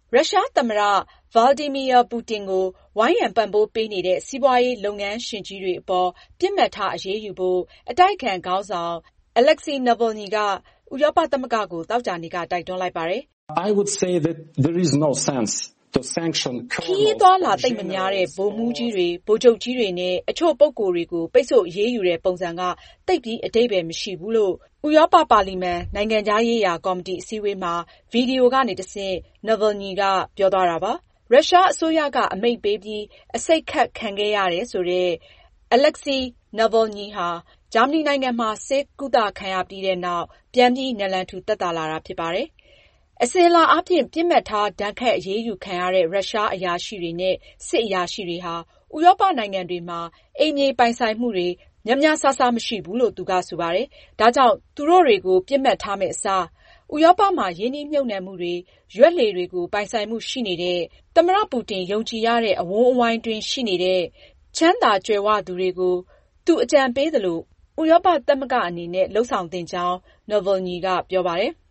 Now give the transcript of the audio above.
ရုရှားသမ္မတ Vladimir Putin ကိုဝိုင်းရံပံ့ပိုးပေးနေတဲ့စီးပွားရေးလုပ်ငန်းရှင်ကြီးတွေအပေါ်ပစ်မှတ်ထားအရေးယူဖို့အတိုက်အခံခေါင်းဆောင် Alexei Navalny ကဥရောပသမဂ္ဂကိုသောကြာနေ့ကတိုက်တွန်းလိုက်ပါတယ်။ I would say that there is no sense to sanction ခရီးသွားလာသိပ်မများတဲ့ဗိုလ်မှူးကြီးတွေဗိုလ်ချုပ်ကြီးတွေနဲ့အချို့ပုဂ္ဂိုလ်တွေကိုပိတ်ဆို့အရေးယူတဲ့ပုံစံကသိပ်ပြီးအဓိပ္ပါယ်မရှိဘူးလို့ဥရောပပါလီမန်နိုင်ငံခြားရေးရာကော်မတီအစည်းအဝေးမှာဗီဒီယိုကနေတဆင့် Navalny ကပြောသွားတာပါ။ ရုရှားအစိုးရကအမိန့်ပေးပြီးအဆိပ်ခတ်ခံခဲ့ရတယ်ဆိုတဲ့ Alexei Navalny ဟာဂျာမနီနိုင်ငံမှာဆေးကုသခံရပြီးတဲ့နောက်ပြန်ပြီးနလန်ထူသက်သာလာတာဖြစ်ပါတယ်။အစဉ်အလာအားဖြင့်ပစ်မှတ်ထားဒဏ်ခတ်အရေးယူခံရတဲ့ရုရှားအရာရှိတွေနဲ့စစ်အရာရှိတွေဟာဥရောပနိုင်ငံတွေမှာအိမ်မြေပိုင်ဆိုင်မှုတွေများများစားစားမရှိဘူးလို့သူကဆိုပါတယ်။ဒါကြောင့်သူတို့တွေကိုပစ်မှတ်ထားမယ့်အစားဥရောပမှာရင်းနှီးမြှုပ်နှံမှုတွေရွက်လှေတွေကိုပိုင်ဆိုင်မှုရှိနေတဲ့သမ္မတပူတင်ယုံကြည်ရတဲ့အဝန်းအဝိုင်းတွင်းရှိနေတဲ့ချမ်းသာကြွယ်ဝသူတွေကိုသူအကြံပေးသလိုဥရောပသမဂ္ဂအနေနဲ့လုပ်ဆောင်သင့်ကြောင်း Navalny ကပြောပါတယ်။